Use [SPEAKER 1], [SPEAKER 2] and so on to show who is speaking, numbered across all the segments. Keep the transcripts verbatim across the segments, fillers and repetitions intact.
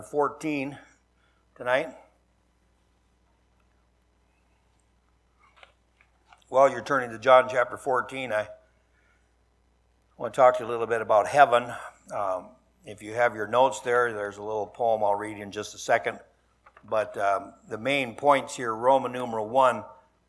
[SPEAKER 1] fourteen tonight. While you're turning to John chapter fourteen, I want to talk to you a little bit about heaven. Um, if you have your notes there, there's a little poem I'll read in just a second. But um, the main points here, Roman numeral one,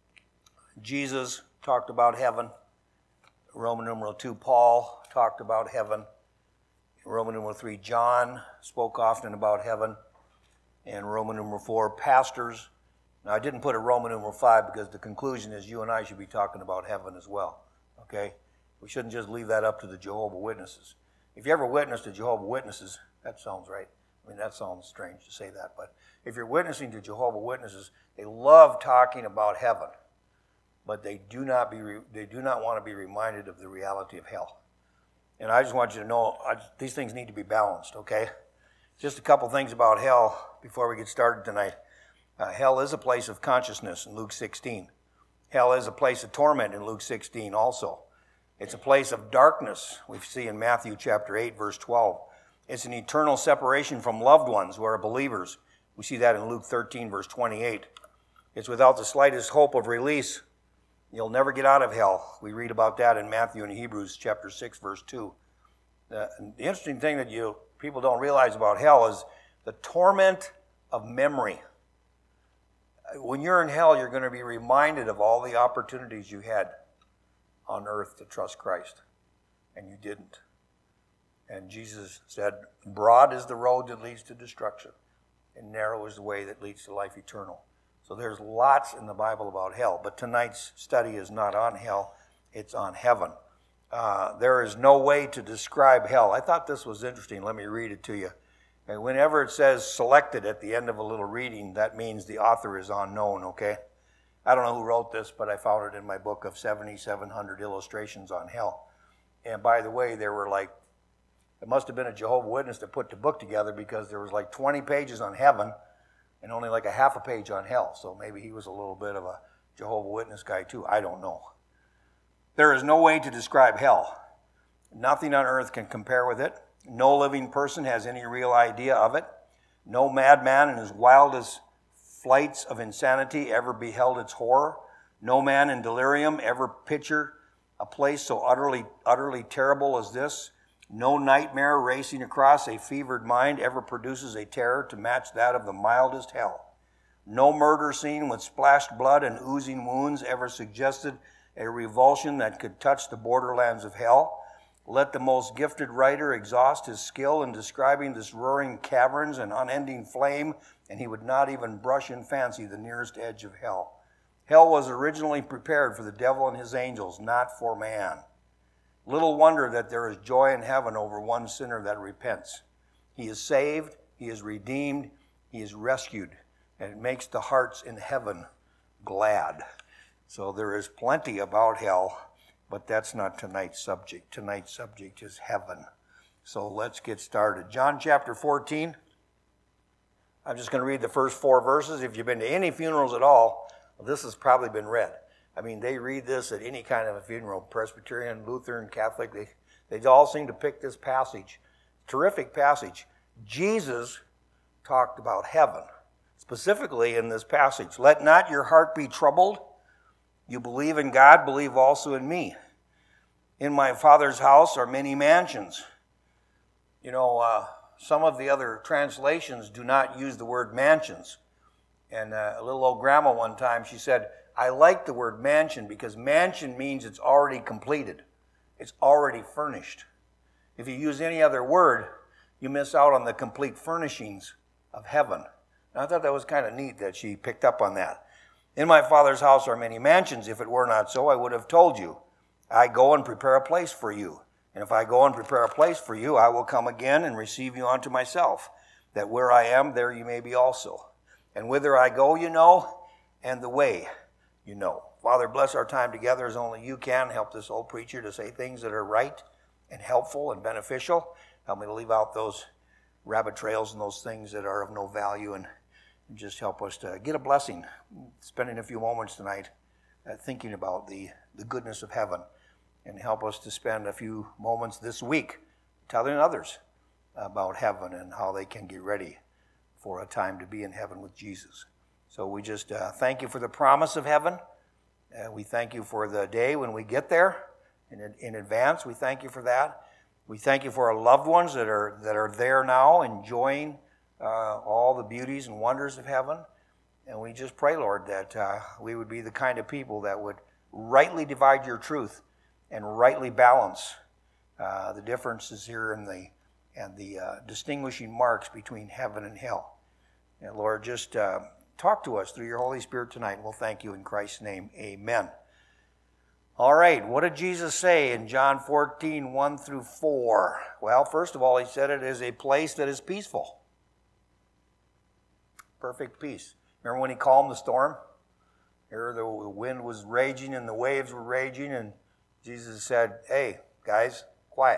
[SPEAKER 1] Jesus talked about heaven. Roman numeral two, Paul talked about heaven. Roman numeral three, John spoke often about heaven. And Roman numeral four, pastors. Now, I didn't put a Roman numeral five because the conclusion is you and I should be talking about heaven as well. Okay? We shouldn't just leave that up to the Jehovah's Witnesses. If you ever witnessed to Jehovah's Witnesses, that sounds right. I mean, that sounds strange to say that. But if you're witnessing to Jehovah's Witnesses, they love talking about heaven. But they do not be re- they do not want to be reminded of the reality of hell. And I just want you to know, I, these things need to be balanced, okay? Just a couple things about hell before we get started tonight. Uh, hell is a place of consciousness in Luke sixteen. Hell is a place of torment in Luke sixteen also. It's a place of darkness, we see in Matthew chapter eight, verse twelve. It's an eternal separation from loved ones who are believers. We see that in Luke thirteen, verse twenty-eight. It's without the slightest hope of release. You'll never get out of hell. We read about that in Matthew and Hebrews chapter six, verse two. Uh, the interesting thing that you people don't realize about hell is the torment of memory. When you're in hell, you're going to be reminded of all the opportunities you had on earth to trust Christ, and you didn't. And Jesus said, broad is the road that leads to destruction, and narrow is the way that leads to life eternal. So there's lots in the Bible about hell, but tonight's study is not on hell, it's on heaven. Uh, there is no way to describe hell. I thought this was interesting. Let me read it to you. And whenever it says selected at the end of a little reading, that means the author is unknown, okay? I don't know who wrote this, but I found it in my book of seventy-seven hundred illustrations on hell. And by the way, there were like, it must have been a Jehovah's Witness that put the book together because there was like twenty pages on heaven and only like a half a page on hell. So maybe he was a little bit of a Jehovah's Witness guy too. I don't know. There is no way to describe hell. Nothing on earth can compare with it. No living person has any real idea of it. No madman in his wildest flights of insanity ever beheld its horror. No man in delirium ever pictured a place so utterly, utterly terrible as this. No nightmare racing across a fevered mind ever produces a terror to match that of the mildest hell. No murder scene with splashed blood and oozing wounds ever suggested a revulsion that could touch the borderlands of hell. Let the most gifted writer exhaust his skill in describing this roaring caverns and unending flame, and he would not even brush in fancy the nearest edge of hell. Hell was originally prepared for the devil and his angels, not for man. Little wonder that there is joy in heaven over one sinner that repents. He is saved, he is redeemed, he is rescued, and it makes the hearts in heaven glad. So there is plenty about hell, but that's not tonight's subject. Tonight's subject is heaven. So let's get started. John chapter fourteen. I'm just going to read the first four verses. If you've been to any funerals at all, well, this has probably been read. I mean, they read this at any kind of a funeral, Presbyterian, Lutheran, Catholic. They, they all seem to pick this passage. Terrific passage. Jesus talked about heaven, specifically in this passage. Let not your heart be troubled. You believe in God, believe also in me. In my Father's house are many mansions. You know, uh, some of the other translations do not use the word mansions. And uh, a little old grandma one time, she said, I like the word mansion because mansion means it's already completed. It's already furnished. If you use any other word, you miss out on the complete furnishings of heaven. And I thought that was kind of neat that she picked up on that. In my Father's house are many mansions. If it were not so, I would have told you. I go and prepare a place for you. And if I go and prepare a place for you, I will come again and receive you unto myself, that where I am, there you may be also. And whither I go, you know, and the way you know. Father, bless our time together as only you can. Help this old preacher to say things that are right and helpful and beneficial. Help me to leave out those rabbit trails and those things that are of no value, and just help us to get a blessing, spending a few moments tonight uh, thinking about the, the goodness of heaven, and help us to spend a few moments this week telling others about heaven and how they can get ready for a time to be in heaven with Jesus. So we just uh, thank you for the promise of heaven. Uh, we thank you for the day when we get there in, in advance. We thank you for that. We thank you for our loved ones that are that are there now enjoying uh, all the beauties and wonders of heaven. And we just pray, Lord, that uh, we would be the kind of people that would rightly divide your truth and rightly balance uh, the differences here in the and the uh, distinguishing marks between heaven and hell. And Lord, just uh, talk to us through your Holy Spirit tonight, and we'll thank you in Christ's name. Amen. All right, what did Jesus say in John fourteen, one through four? Well, first of all, he said it is a place that is peaceful. Perfect peace. Remember when he calmed the storm? Here the wind was raging and the waves were raging, and Jesus said, hey, guys, quiet.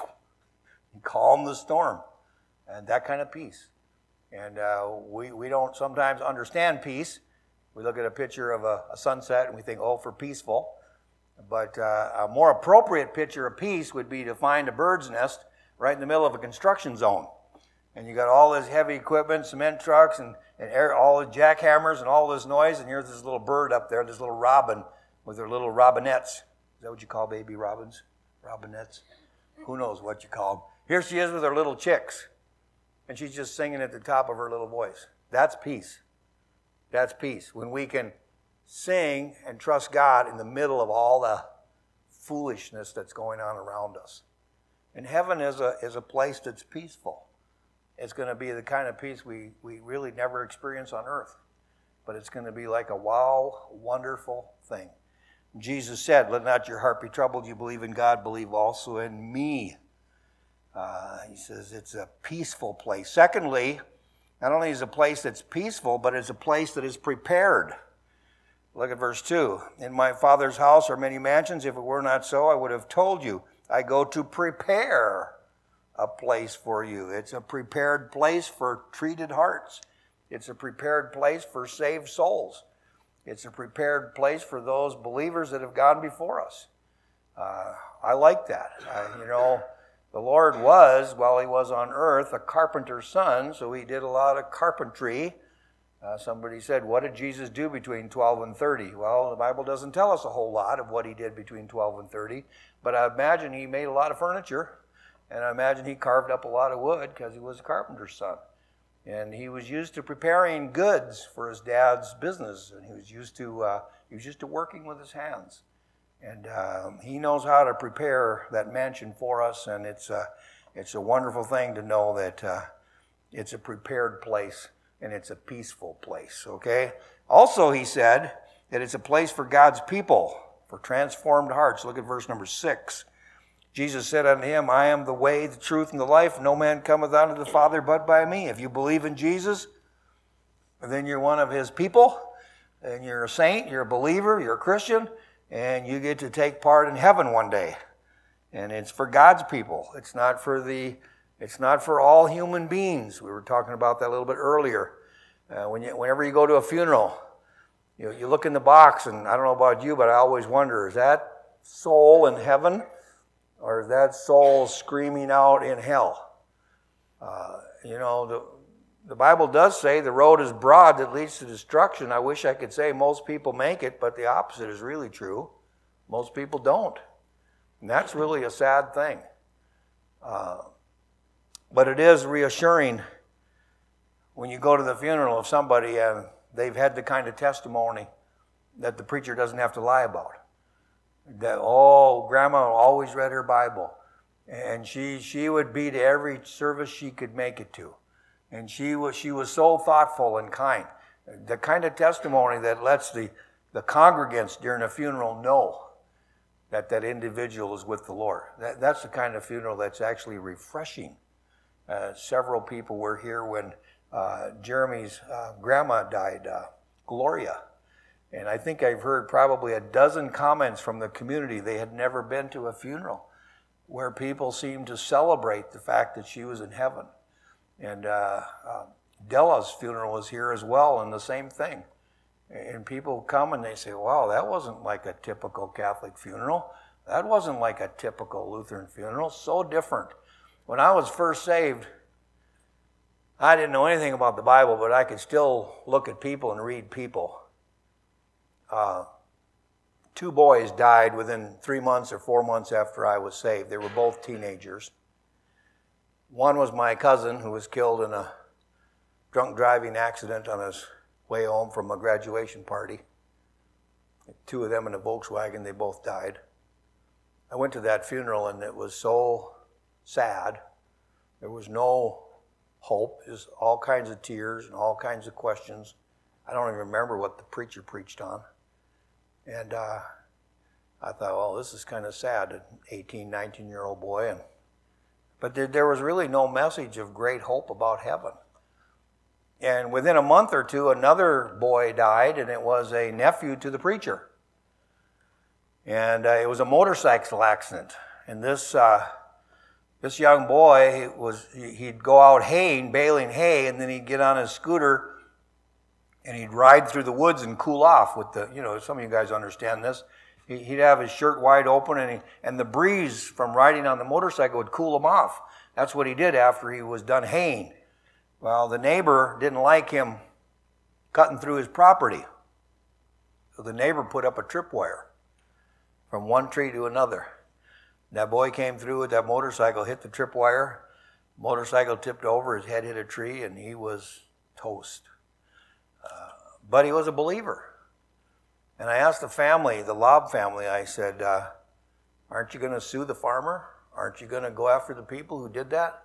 [SPEAKER 1] He calmed the storm, and that kind of peace. And uh, we, we don't sometimes understand peace. We look at a picture of a, a sunset and we think, oh, for peaceful. But uh, a more appropriate picture of peace would be to find a bird's nest right in the middle of a construction zone. And you got all this heavy equipment, cement trucks, and, and air, all the jackhammers and all this noise, and here's this little bird up there, this little robin with her little robinettes. Is that what you call baby robins? Robinettes? Who knows what you call them. Here she is with her little chicks, and she's just singing at the top of her little voice. That's peace. That's peace. When we can sing and trust God in the middle of all the foolishness that's going on around us. And heaven is a is a place that's peaceful. It's going to be the kind of peace we, we really never experience on earth. But it's going to be like a wow, wonderful thing. Jesus said, let not your heart be troubled. You believe in God, believe also in me. Uh, he says it's a peaceful place. Secondly, not only is it a place that's peaceful, but it's a place that is prepared. Look at verse two. In my Father's house are many mansions. If it were not so, I would have told you. I go to prepare a place for you. It's a prepared place for treated hearts. It's a prepared place for saved souls. It's a prepared place for those believers that have gone before us. Uh, I like that. Uh, you know, the Lord was, while he was on earth, a carpenter's son, so he did a lot of carpentry. Uh, somebody said, what did Jesus do between twelve and thirty? Well, the Bible doesn't tell us a whole lot of what he did between twelve and thirty, but I imagine he made a lot of furniture, and I imagine he carved up a lot of wood because he was a carpenter's son. And he was used to preparing goods for his dad's business, and he was used to uh, he was used to working with his hands. And um, he knows how to prepare that mansion for us, and it's a, it's a wonderful thing to know that uh, it's a prepared place and it's a peaceful place, okay? Also, he said that it's a place for God's people, for transformed hearts. Look at verse number six. Jesus said unto him, I am the way, the truth, and the life. No man cometh unto the Father but by me. If you believe in Jesus, then you're one of his people, and you're a saint, you're a believer, you're a Christian, and you get to take part in heaven one day. And it's for God's people. It's not for the it's not for all human beings. We were talking about that a little bit earlier. Uh, when you, whenever you go to a funeral, you, you look in the box, and I don't know about you, but I always wonder, is that soul in heaven? Or is that soul screaming out in hell? Uh, you know, the, the Bible does say the road is broad that leads to destruction. I wish I could say most people make it, but the opposite is really true. Most people don't. And that's really a sad thing. Uh, but it is reassuring when you go to the funeral of somebody and they've had the kind of testimony that the preacher doesn't have to lie about. That, oh, Grandma always read her Bible, and she she would be to every service she could make it to, and she was she was so thoughtful and kind. The kind of testimony that lets the the congregants during a funeral know that that individual is with the Lord. That, that's the kind of funeral that's actually refreshing. Uh, several people were here when uh, Jeremy's uh, grandma died, uh, Gloria. And I think I've heard probably a dozen comments from the community. They had never been to a funeral where people seemed to celebrate the fact that she was in heaven. And uh, uh, Della's funeral was here as well, and the same thing. And people come and they say, wow, that wasn't like a typical Catholic funeral. That wasn't like a typical Lutheran funeral. So different. When I was first saved, I didn't know anything about the Bible, but I could still look at people and read people. Uh, two boys died within three months or four months after I was saved. They were both teenagers. One was my cousin who was killed in a drunk driving accident on his way home from a graduation party. Two of them in a Volkswagen, they both died. I went to that funeral and it was so sad. There was no hope. It was all kinds of tears and all kinds of questions. I don't even remember what the preacher preached on. And uh, I thought, well, this is kind of sad, an eighteen, nineteen-year-old boy. And, but there, there was really no message of great hope about heaven. And within a month or two, another boy died, and it was a nephew to the preacher. And uh, it was a motorcycle accident. And this uh, this young boy, was he'd go out haying, baling hay, and then he'd get on his scooter, and he'd ride through the woods and cool off with the, you know, some of you guys understand this. He'd have his shirt wide open, and, he, and the breeze from riding on the motorcycle would cool him off. That's what he did after he was done haying. Well, the neighbor didn't like him cutting through his property. So the neighbor put up a tripwire from one tree to another. That boy came through with that motorcycle, hit the tripwire. Motorcycle tipped over, his head hit a tree, and he was toast. Uh, but he was a believer. And I asked the family, the Lobb family, I said, uh, aren't you going to sue the farmer? Aren't you going to go after the people who did that?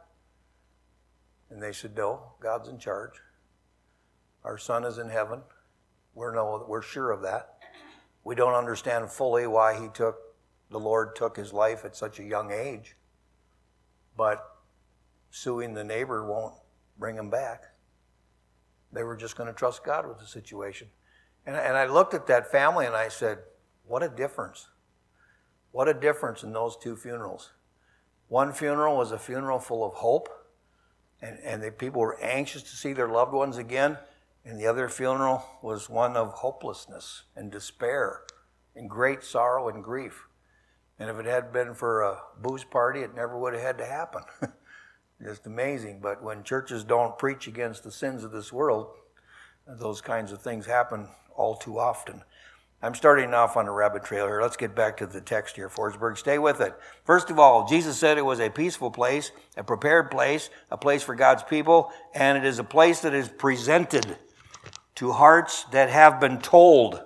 [SPEAKER 1] And they said, no, God's in charge. Our son is in heaven. We're, no, we're sure of that. We don't understand fully why he took, the Lord took his life at such a young age. But suing the neighbor won't bring him back. They were just going to trust God with the situation. And, and I looked at that family and I said, what a difference. What a difference in those two funerals. One funeral was a funeral full of hope. And, and the people were anxious to see their loved ones again. And the other funeral was one of hopelessness and despair and great sorrow and grief. And if it had been for a booze party, it never would have had to happen. Just amazing. But when churches don't preach against the sins of this world, those kinds of things happen all too often. I'm starting off on a rabbit trail here. Let's get back to the text here, Forsberg. Stay with it. First of all, Jesus said it was a peaceful place, a prepared place, a place for God's people, and it is a place that is presented to hearts that have been told.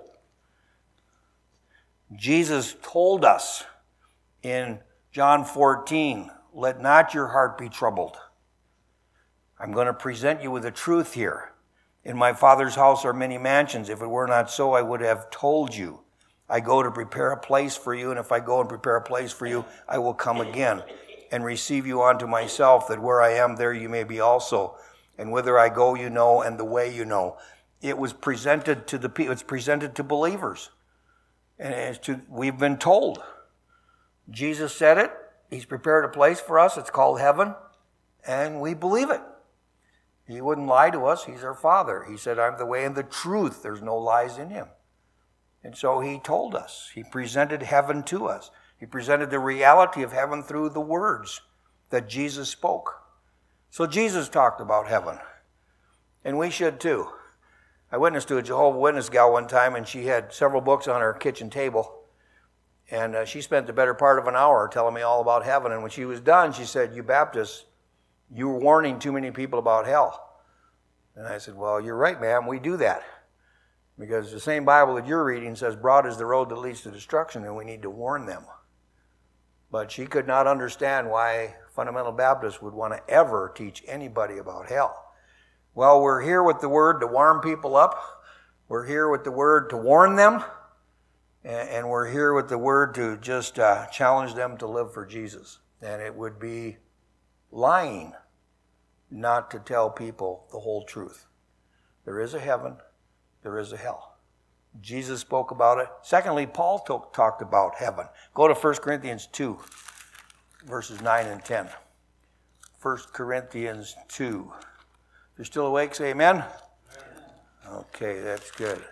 [SPEAKER 1] Jesus told us in John fourteen, let not your heart be troubled. I'm going to present you with the truth here. In my Father's house are many mansions. If it were not so, I would have told you. I go to prepare a place for you, and if I go and prepare a place for you, I will come again and receive you unto myself, that where I am, there you may be also. And whither I go, you know, and the way you know. It was presented to the people. It's presented to believers. And it's to, we've been told. Jesus said it. He's prepared a place for us. It's called heaven. And we believe it. He wouldn't lie to us. He's our Father. He said, I'm the way and the truth. There's no lies in him. And so he told us. He presented heaven to us. He presented the reality of heaven through the words that Jesus spoke. So Jesus talked about heaven. And we should too. I witnessed to a Jehovah's Witness gal one time, and she had several books on her kitchen table. And uh, she spent the better part of an hour telling me all about heaven. And when she was done, she said, you Baptists, you were warning too many people about hell. And I said, well, you're right, ma'am. We do that. Because the same Bible that you're reading says, broad is the road that leads to destruction, and we need to warn them. But she could not understand why fundamental Baptists would want to ever teach anybody about hell. Well, we're here with the word to warm people up. We're here with the word to warn them. And we're here with the word to just uh, challenge them to live for Jesus. And it would be lying not to tell people the whole truth. There is a heaven, there is a hell. Jesus spoke about it. Secondly, Paul to- talked about heaven. Go to First Corinthians two, verses nine and ten. First Corinthians two. If you're still awake, say amen. Amen. Okay, that's good.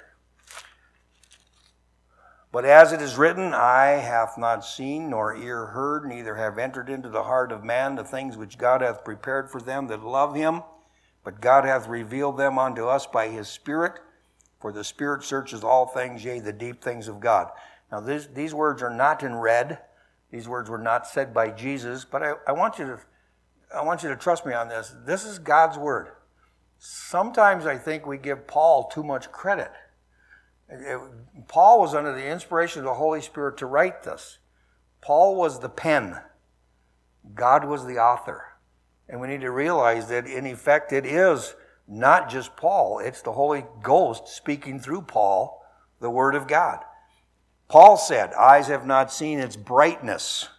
[SPEAKER 1] But as it is written, eye hath not seen, nor ear heard, neither have entered into the heart of man the things which God hath prepared for them that love him. but God hath revealed them unto us by his Spirit, for the Spirit searches all things, yea, the deep things of God. Now, this, these words are not in red. These words were not said by Jesus, but I, I want you to I want you to trust me on this. This is God's word. Sometimes I think we give Paul too much credit. It, Paul was under the inspiration of the Holy Spirit to write this. Paul was the pen. God was the author. And we need to realize that in effect it is not just Paul. It's the Holy Ghost speaking through Paul, the Word of God. Paul said, eyes have not seen its brightness.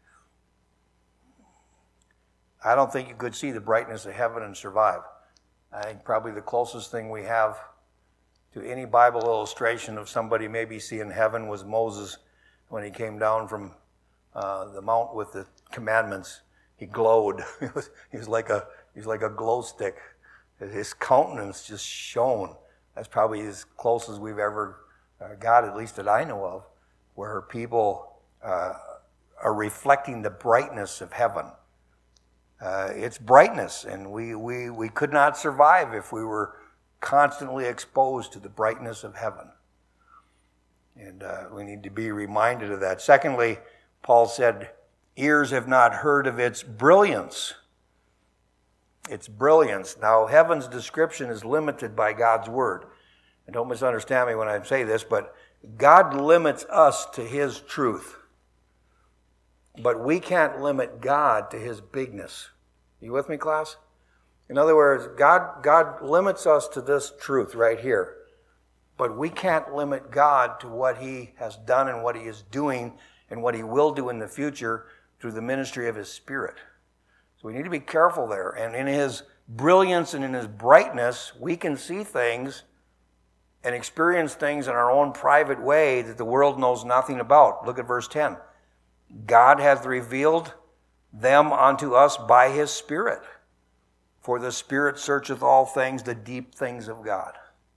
[SPEAKER 1] I don't think you could see the brightness of heaven and survive. I think probably the closest thing we have to any Bible illustration of somebody maybe seeing heaven was Moses when he came down from uh, the mount with the commandments. He glowed. he, was, he was like a he was like a glow stick. His countenance just shone. That's probably as close as we've ever uh, got, at least that I know of, where people uh, are reflecting the brightness of heaven. Uh, it's brightness, and we, we, we could not survive if we were constantly exposed to the brightness of heaven. And uh, we need to be reminded of that. Secondly, Paul said, ears have not heard of its brilliance. Its brilliance. Now, heaven's description is limited by God's word. And don't misunderstand me when I say this, but God limits us to his truth. But we can't limit God to his bigness. Are you with me, class? In other words, God, God limits us to this truth right here. But we can't limit God to what he has done and what he is doing and what he will do in the future through the ministry of his Spirit. So we need to be careful there. And in his brilliance and in his brightness, we can see things and experience things in our own private way that the world knows nothing about. Look at verse ten. God hath revealed them unto us by his Spirit. For the Spirit searcheth all things, the deep things of God.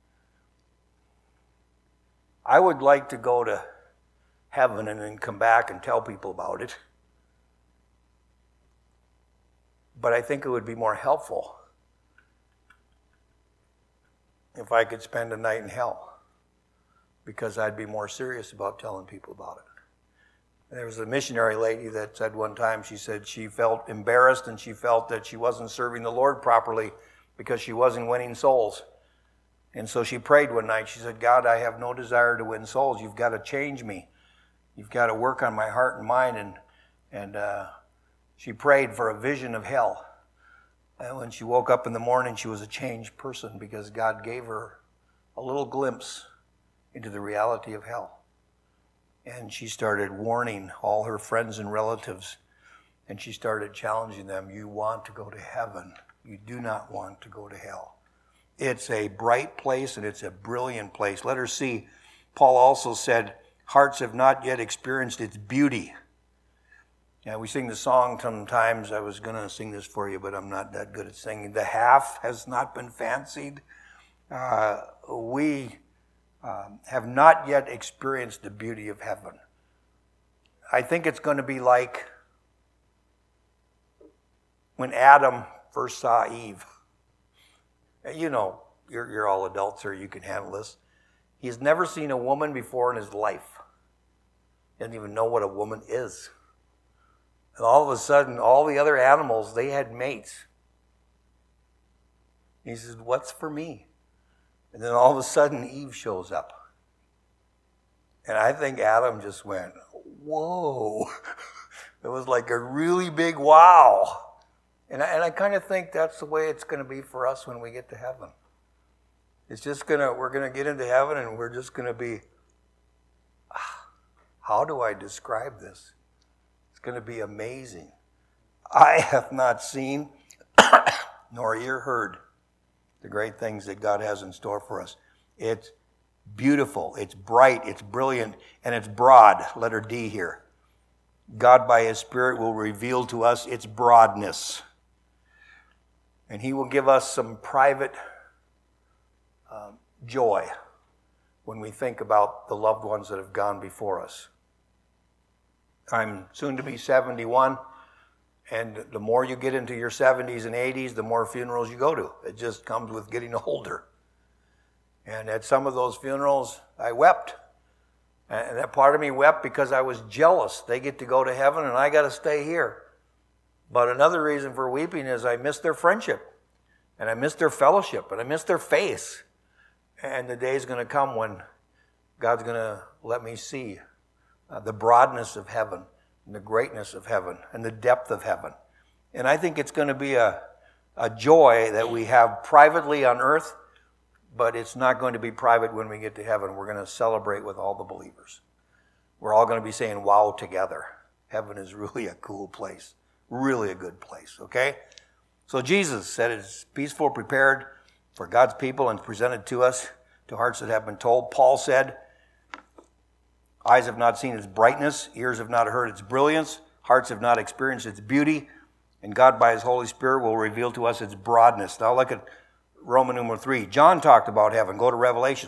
[SPEAKER 1] I would like to go to heaven and then come back and tell people about it. But I think it would be more helpful if I could spend a night in hell, because I'd be more serious about telling people about it. There was a missionary lady that said one time, she said she felt embarrassed and she felt that she wasn't serving the Lord properly because she wasn't winning souls. And so she prayed one night. She said, God, I have no desire to win souls. You've got to change me. You've got to work on my heart and mind. And, and uh, she prayed for a vision of hell. And when she woke up in the morning, she was a changed person because God gave her a little glimpse into the reality of hell. And she started warning all her friends and relatives, and she started challenging them. You want to go to heaven. You do not want to go to hell. It's a bright place, and it's a brilliant place. Let her see. Paul also said, hearts have not yet experienced its beauty. Yeah, we sing the song sometimes. I was going to sing this for you, but I'm not that good at singing. The half has not been fancied. Uh, we... Um, have not yet experienced the beauty of heaven. I think it's going to be like when Adam first saw Eve. You know, you're, you're all adults here, you can handle this. He's never seen a woman before in his life. He doesn't even know what a woman is. And all of a sudden, all the other animals, they had mates. He says, what's for me? And then all of a sudden, Eve shows up. And I think Adam just went, whoa. It was like a really big wow. And I, and I kind of think that's the way it's going to be for us when we get to heaven. It's just going to, we're going to get into heaven and we're just going to be, ah, how do I describe this? It's going to be amazing. I have not seen nor ear heard the great things that God has in store for us. It's beautiful, it's bright, it's brilliant, and it's broad. Letter D here. God by his Spirit will reveal to us its broadness. And he will give us some private um, joy when we think about the loved ones that have gone before us. I'm soon to be seventy-one, And the more you get into your seventies and eighties, the more funerals you go to. It just comes with getting older. And at some of those funerals, I wept. And that part of me wept because I was jealous. They get to go to heaven and I got to stay here. But another reason for weeping is I miss their friendship. And I miss their fellowship. And I miss their face. And the day's going to come when God's going to let me see uh, the broadness of heaven, and the greatness of heaven, and the depth of heaven. And I think it's going to be a, a joy that we have privately on earth, but it's not going to be private when we get to heaven. We're going to celebrate with all the believers. We're all going to be saying, wow, together. Heaven is really a cool place, really a good place, okay? So Jesus said it's peaceful, prepared for God's people and presented to us, to hearts that have been told. Paul said, eyes have not seen its brightness, ears have not heard its brilliance, hearts have not experienced its beauty, and God by his Holy Spirit will reveal to us its broadness. Now look at Roman numeral three. John talked about heaven. Go to Revelation.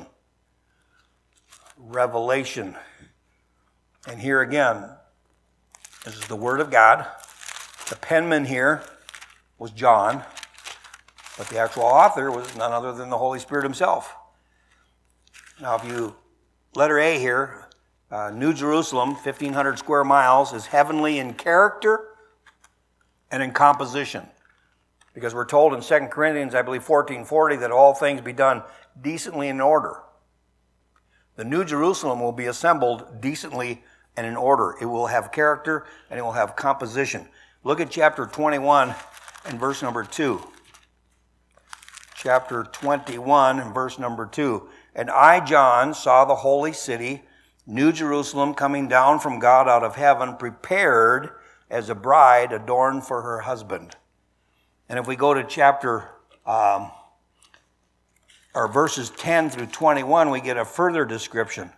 [SPEAKER 1] Revelation. And here again, this is the Word of God. The penman here was John, but the actual author was none other than the Holy Spirit himself. Now if you, letter A here, Uh, New Jerusalem, fifteen hundred square miles, is heavenly in character and in composition. Because we're told in Second Corinthians, I believe fourteen forty, that all things be done decently in order. The New Jerusalem will be assembled decently and in order. It will have character and it will have composition. Look at chapter twenty-one and verse number two. Chapter twenty-one and verse number two. And I, John, saw the holy city, New Jerusalem, coming down from God out of heaven, prepared as a bride adorned for her husband. And if we go to chapter, um, or verses ten through twenty-one, we get a further description.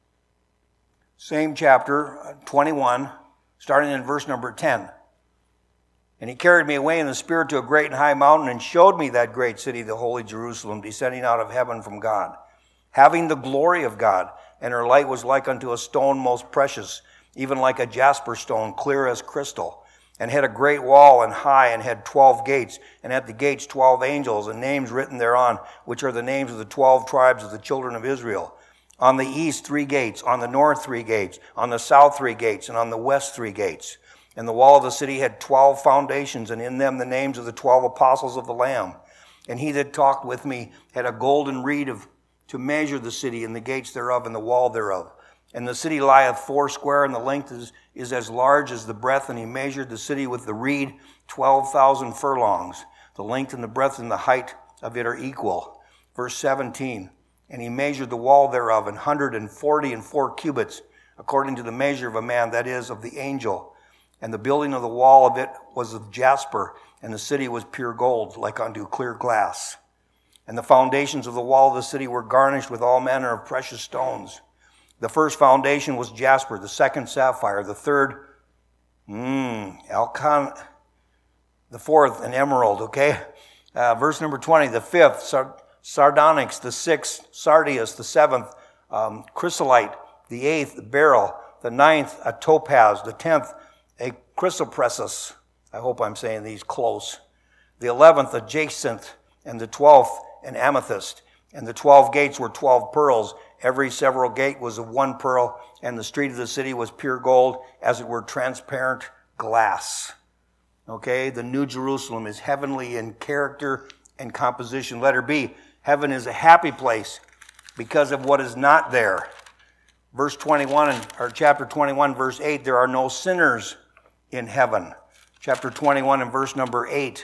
[SPEAKER 1] Same chapter, twenty-one, starting in verse number ten. And he carried me away in the Spirit to a great and high mountain and showed me that great city, the holy Jerusalem, descending out of heaven from God, having the glory of God. And her light was like unto a stone most precious, even like a jasper stone, clear as crystal, and had a great wall and high, and had twelve gates, and at the gates twelve angels, and names written thereon, which are the names of the twelve tribes of the children of Israel. On the east three gates, on the north three gates, on the south three gates, and on the west three gates. And the wall of the city had twelve foundations, and in them the names of the twelve apostles of the Lamb. And he that talked with me had a golden reed of to measure the city and the gates thereof and the wall thereof. And the city lieth foursquare, and the length is, is as large as the breadth. And he measured the city with the reed twelve thousand furlongs. The length and the breadth and the height of it are equal. Verse seventeen. And he measured the wall thereof an hundred and forty and four cubits, according to the measure of a man, that is, of the angel. And the building of the wall of it was of jasper, and the city was pure gold, like unto clear glass. And the foundations of the wall of the city were garnished with all manner of precious stones. The first foundation was jasper, the second sapphire, the third, mm, alcon, the fourth an emerald, okay? Uh, verse number twenty, the fifth, sard- sardonyx, the sixth, sardius, the seventh, um, chrysolite, the eighth, beryl, the ninth, a topaz, the tenth, a chrysoprasus. I hope I'm saying these close. The eleventh, a jacinth, and the twelfth, an amethyst. And the twelve gates were twelve pearls. Every several gate was of one pearl, and the street of the city was pure gold, as it were transparent glass. Okay, the New Jerusalem is heavenly in character and composition. Letter B, heaven is a happy place because of what is not there. Verse twenty-one, or chapter twenty-one, verse eight, there are no sinners in heaven. Chapter twenty-one and verse number eight.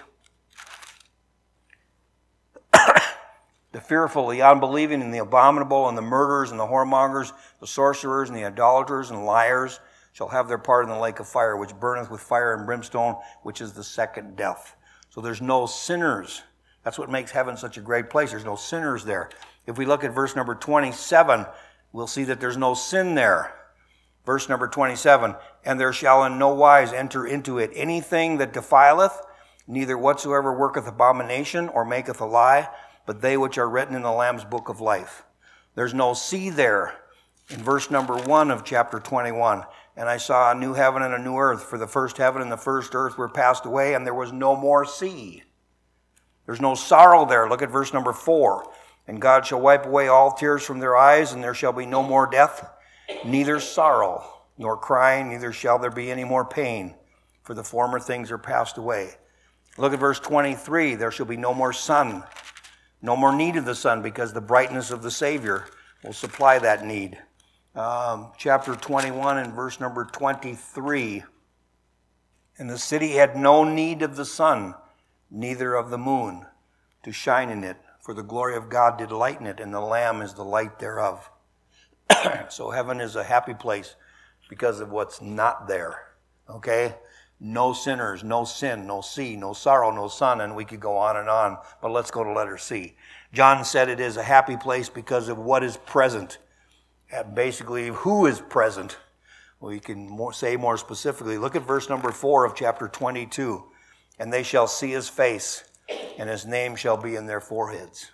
[SPEAKER 1] The fearful, the unbelieving, and the abominable, and the murderers, and the whoremongers, the sorcerers, and the idolaters, and liars shall have their part in the lake of fire, which burneth with fire and brimstone, which is the second death. So there's no sinners. That's what makes heaven such a great place. There's no sinners there. If we look at verse number twenty-seven, we'll see that there's no sin there. Verse number twenty-seven, and there shall in no wise enter into it anything that defileth, neither whatsoever worketh abomination or maketh a lie, but they which are written in the Lamb's book of life. There's no sea there in verse number one of chapter twenty-one. And I saw a new heaven and a new earth, for the first heaven and the first earth were passed away, and there was no more sea. There's no sorrow there. Look at verse number four. And God shall wipe away all tears from their eyes, and there shall be no more death, neither sorrow, nor crying, neither shall there be any more pain, for the former things are passed away. Look at verse twenty-three. There shall be no more sun, no more need of the sun, because the brightness of the Savior will supply that need. Um, chapter twenty-one and verse number twenty-three. And the city had no need of the sun, neither of the moon, to shine in it, for the glory of God did lighten it, and the Lamb is the light thereof. So heaven is a happy place because of what's not there. Okay? No sinners, no sin, no sea, no sorrow, no sun, and we could go on and on. But let's go to letter C. John said it is a happy place because of what is present. And basically, who is present? We can more, say more specifically. Look at verse number four of chapter twenty-two. And they shall see his face, and his name shall be in their foreheads.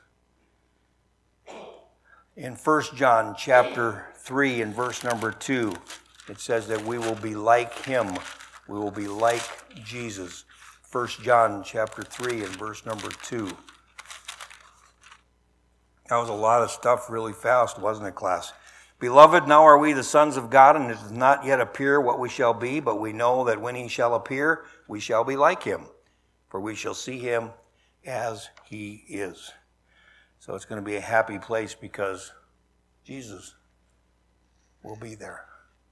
[SPEAKER 1] In First John chapter three and verse number two, it says that we will be like him. We will be like Jesus. First John chapter three and verse number two. That was a lot of stuff really fast, wasn't it, class? Beloved, now are we the sons of God, and it does not yet appear what we shall be, but we know that when he shall appear, we shall be like him, for we shall see him as he is. So it's going to be a happy place because Jesus will be there.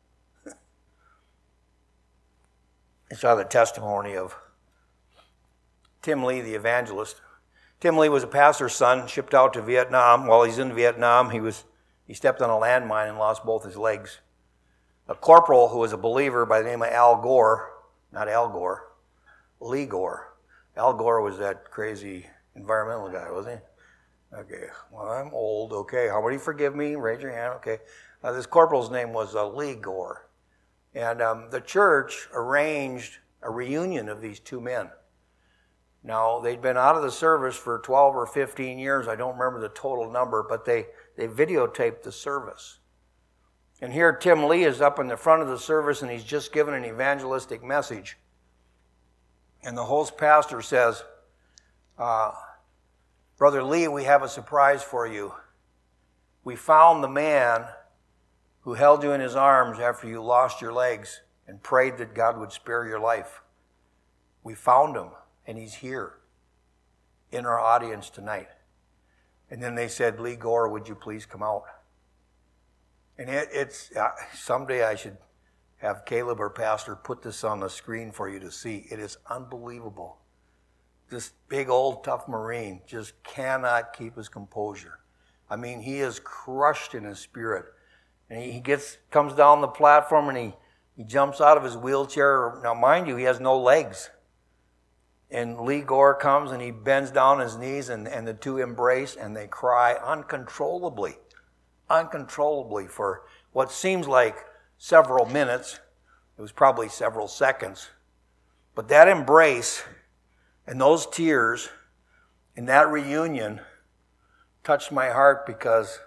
[SPEAKER 1] I saw the testimony of Tim Lee, the evangelist. Tim Lee was a pastor's son, shipped out to Vietnam. While he's in Vietnam, he was he stepped on a landmine and lost both his legs. A corporal who was a believer by the name of Al Gore, not Al Gore, Lee Gore. Al Gore was that crazy environmental guy, wasn't he? Okay, well, I'm old. Okay, how many forgive me? Raise your hand. Okay. Uh, this corporal's name was uh, Lee Gore. And um, the church arranged a reunion of these two men. Now, they'd been out of the service for twelve or fifteen years. I don't remember the total number, but they, they videotaped the service. And here Tim Lee is up in the front of the service, and he's just given an evangelistic message. And the host pastor says, uh, Brother Lee, we have a surprise for you. We found the man who held you in his arms after you lost your legs and prayed that God would spare your life. We found him, and he's here in our audience tonight. And then they said, Lee Gore, would you please come out? And it, it's uh, someday I should have Caleb or Pastor put this on the screen for you to see. It is unbelievable. This big old tough Marine just cannot keep his composure. I mean, he is crushed in his spirit. And he gets comes down the platform and he, he jumps out of his wheelchair. Now, mind you, he has no legs. And Lee Gore comes and he bends down his knees and, and the two embrace and they cry uncontrollably, uncontrollably for what seems like several minutes. It was probably several seconds. But that embrace and those tears and that reunion touched my heart because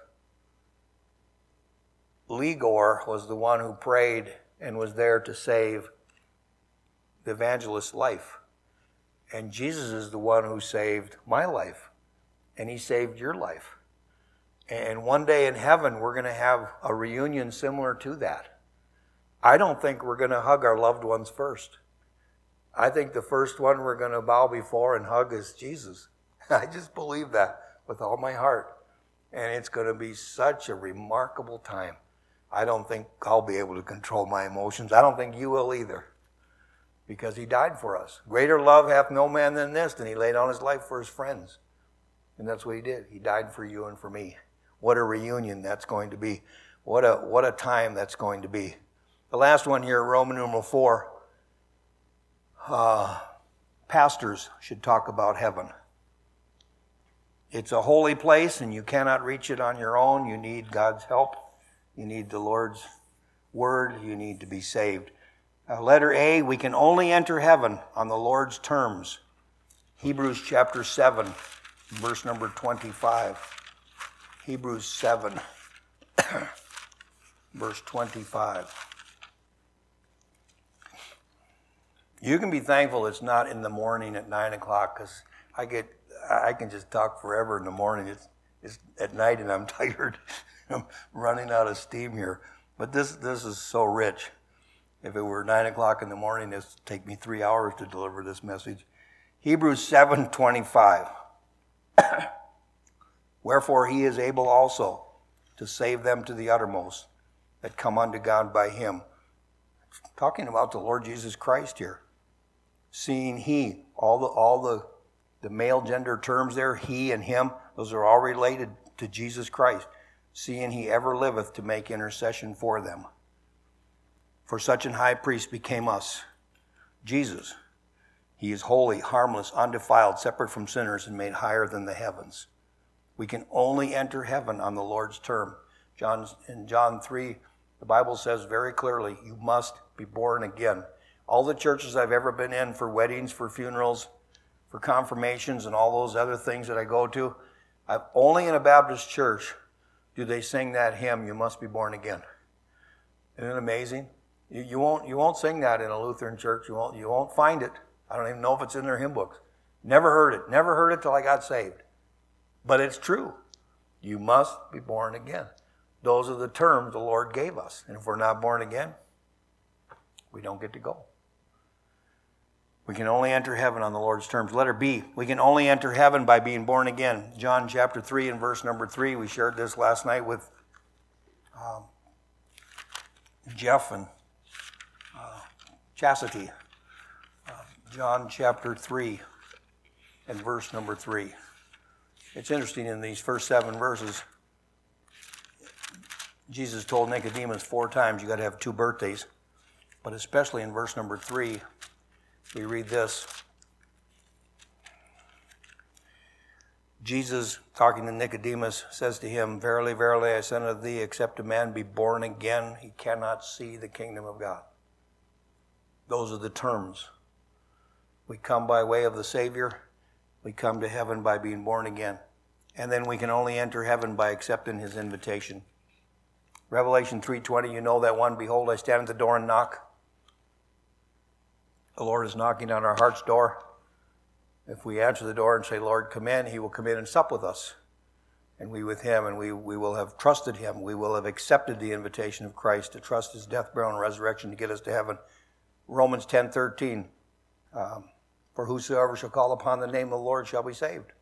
[SPEAKER 1] Lee Gore was the one who prayed and was there to save the evangelist's life. And Jesus is the one who saved my life. And he saved your life. And one day in heaven, we're going to have a reunion similar to that. I don't think we're going to hug our loved ones first. I think the first one we're going to bow before and hug is Jesus. I just believe that with all my heart. And it's going to be such a remarkable time. I don't think I'll be able to control my emotions. I don't think you will either. Because he died for us. Greater love hath no man than this, and he laid down his life for his friends. And that's what he did. He died for you and for me. What a reunion that's going to be. What a what a time that's going to be. The last one here, Roman numeral four. Uh, pastors should talk about heaven. It's a holy place, and you cannot reach it on your own. You need God's help. You need the Lord's word. You need to be saved. Uh, letter A, we can only enter heaven on the Lord's terms. Hebrews chapter seven, verse number twenty-five. Hebrews seven, verse twenty-five. You can be thankful it's not in the morning at nine o'clock, because I get I can just talk forever in the morning. It's it's at night and I'm tired. I'm running out of steam here. But this this is so rich. If it were nine o'clock in the morning, it'd take me three hours to deliver this message. Hebrews seven twenty-five. Wherefore he is able also to save them to the uttermost that come unto God by him. Talking about the Lord Jesus Christ here. Seeing he, all the all the, the male gender terms there, he and him, those are all related to Jesus Christ. Seeing he ever liveth to make intercession for them. For such an high priest became us, Jesus. He is holy, harmless, undefiled, separate from sinners, and made higher than the heavens. We can only enter heaven on the Lord's term. John, in John three, the Bible says very clearly, you must be born again. All the churches I've ever been in for weddings, for funerals, for confirmations, and all those other things that I go to, I've, only in a Baptist church do they sing that hymn, you must be born again. Isn't it amazing? You, you won't you won't sing that in a Lutheran church. You won't you won't find it. I don't even know if it's in their hymn books. Never heard it. Never heard it till I got saved. But it's true. You must be born again. Those are the terms the Lord gave us. And if we're not born again, we don't get to go. We can only enter heaven on the Lord's terms. Letter B, we can only enter heaven by being born again. John chapter three and verse number three, we shared this last night with um, Jeff and uh, Chastity. Uh, John chapter three and verse number three. It's interesting, in these first seven verses, Jesus told Nicodemus four times you got to have two birthdays. But especially in verse number three, we read this. Jesus, talking to Nicodemus, says to him, Verily, verily, I say unto thee, except a man be born again, he cannot see the kingdom of God. Those are the terms. We come by way of the Savior. We come to heaven by being born again. And then we can only enter heaven by accepting his invitation. Revelation three twenty, you know that one, behold, I stand at the door and knock. The Lord is knocking on our heart's door. If we answer the door and say, Lord, come in, he will come in and sup with us. And we with him, and we, we will have trusted him. We will have accepted the invitation of Christ to trust his death, burial, and resurrection to get us to heaven. Romans ten thirteen, um, for whosoever shall call upon the name of the Lord shall be saved.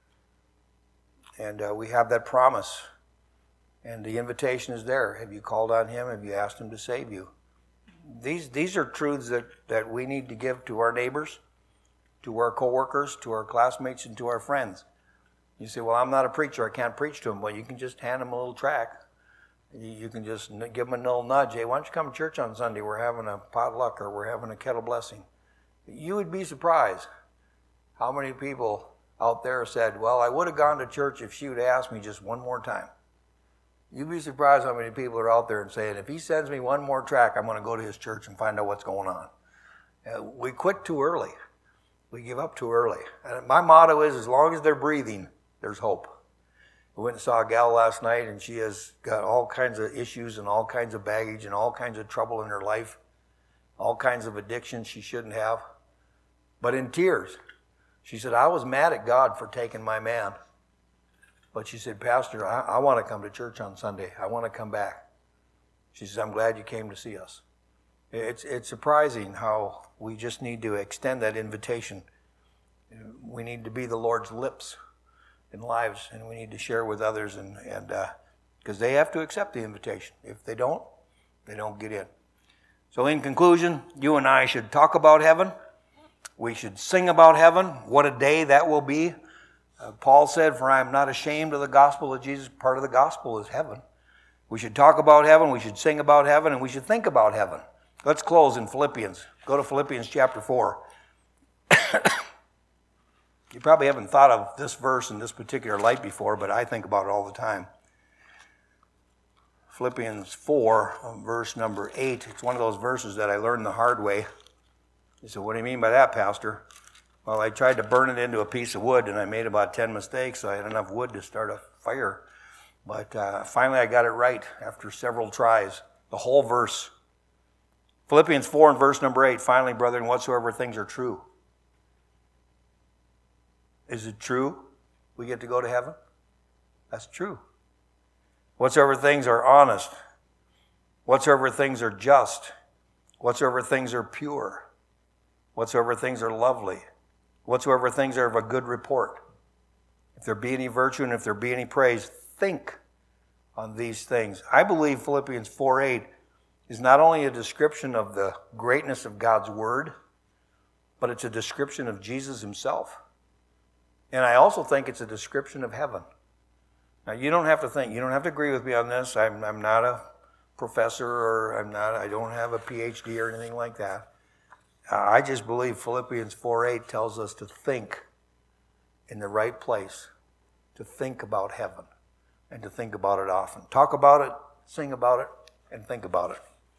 [SPEAKER 1] And uh, we have that promise. And the invitation is there. Have you called on him? Have you asked him to save you? These these are truths that, that we need to give to our neighbors, to our coworkers, to our classmates, and to our friends. You say, well, I'm not a preacher. I can't preach to them. Well, you can just hand them a little tract. You can just give them a little nudge. Hey, why don't you come to church on Sunday? We're having a potluck or we're having a kettle blessing. You would be surprised how many people out there said, well, I would have gone to church if she would have asked me just one more time. You'd be surprised how many people are out there and saying, if he sends me one more tract, I'm going to go to his church and find out what's going on. Uh, we quit too early. We give up too early. And my motto is, as long as they're breathing, there's hope. We went and saw a gal last night, and she has got all kinds of issues and all kinds of baggage and all kinds of trouble in her life, all kinds of addictions she shouldn't have. But in tears, she said, I was mad at God for taking my man. But she said, Pastor, I, I want to come to church on Sunday. I want to come back. She says, I'm glad you came to see us. It's it's surprising how we just need to extend that invitation. We need to be the Lord's lips in lives, and we need to share with others, and and because uh, they have to accept the invitation. If they don't, they don't get in. So in conclusion, you and I should talk about heaven. We should sing about heaven. What a day that will be. Uh, Paul said, for I am not ashamed of the gospel of Jesus. Part of the gospel is heaven. We should talk about heaven. We should sing about heaven, and we should think about heaven. Let's close in Philippians. Go to Philippians chapter four. You probably haven't thought of this verse in this particular light before, but I think about it all the time. Philippians four, verse number eight. It's one of those verses that I learned the hard way. You say, what do you mean by that, Pastor? Well, I tried to burn it into a piece of wood, and I made about ten mistakes, so I had enough wood to start a fire. But uh, finally I got it right after several tries. The whole verse. Philippians four and verse number eight, finally, brethren, whatsoever things are true. Is it true we get to go to heaven? That's true. Whatsoever things are honest, whatsoever things are just, whatsoever things are pure, whatsoever things are lovely, whatsoever things are of a good report. If there be any virtue and if there be any praise, think on these things. I believe Philippians four eight is not only a description of the greatness of God's Word, but it's a description of Jesus himself. And I also think it's a description of heaven. Now, you don't have to think, you don't have to agree with me on this. I'm, I'm not a professor or I'm not, I don't have a P H D or anything like that. Uh, I just believe Philippians four eight tells us to think in the right place, to think about heaven, and to think about it often. Talk about it, sing about it, and think about it.